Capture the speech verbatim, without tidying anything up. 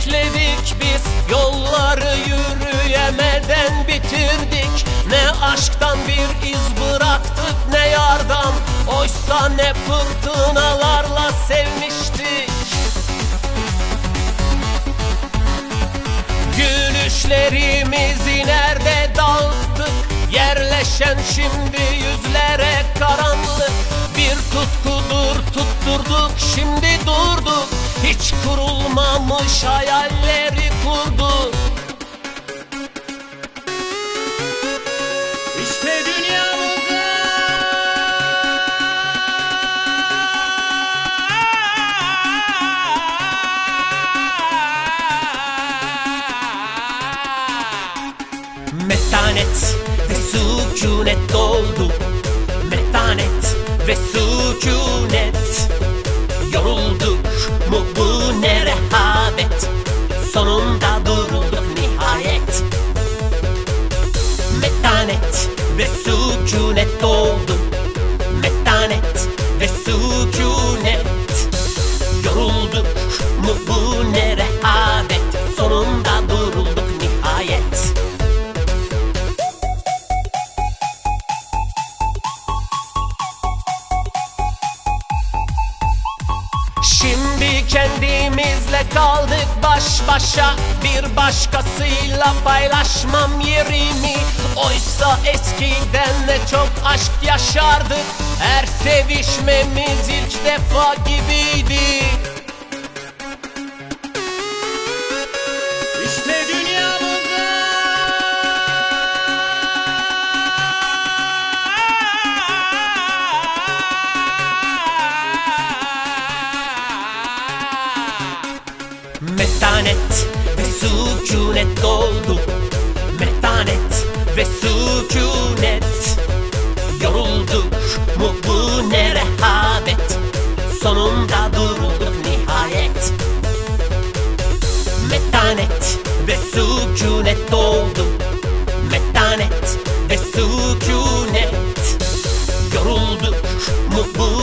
bekledik biz, yolları yürüyemeden bitirdik. Ne aşktan bir iz bıraktık ne yardan, oysa ne fırtınalarla sevmiştik. Gülüşlerimizi nerede dağıttık, yerleşen şimdi yüzlere karanlık. Bir tutkudur tutturduk, şimdi durduk, hiç kurulmamış hayalleri kurduk. İşte dünyamızda metanet ve sükunet doldu. Metanet ve sükunet. Yorulduk mu bu ne rehavet, sonunda durulduk nihayet. Metanet ve sükunet doldu. Metanet ve sükunet. Yorulduk mu bu ne rehavet, sonunda durulduk nihayet. Şimdi kendimizle kaldık baş başa, bir başkasıyla paylaşmam yerimi. Oysa eskiden ne çok aşk yaşardık, her sevişmemiz ilk defa gibiydi. İşte dünyamızda metanet ve sükunet doldu. Metanet ve sükunet. Yorulduk mu bu ne rehavet, sonunda durulduk nihayet. Metanet ve sükunet doldu. Metanet ve sükunet. Yorulduk mu bu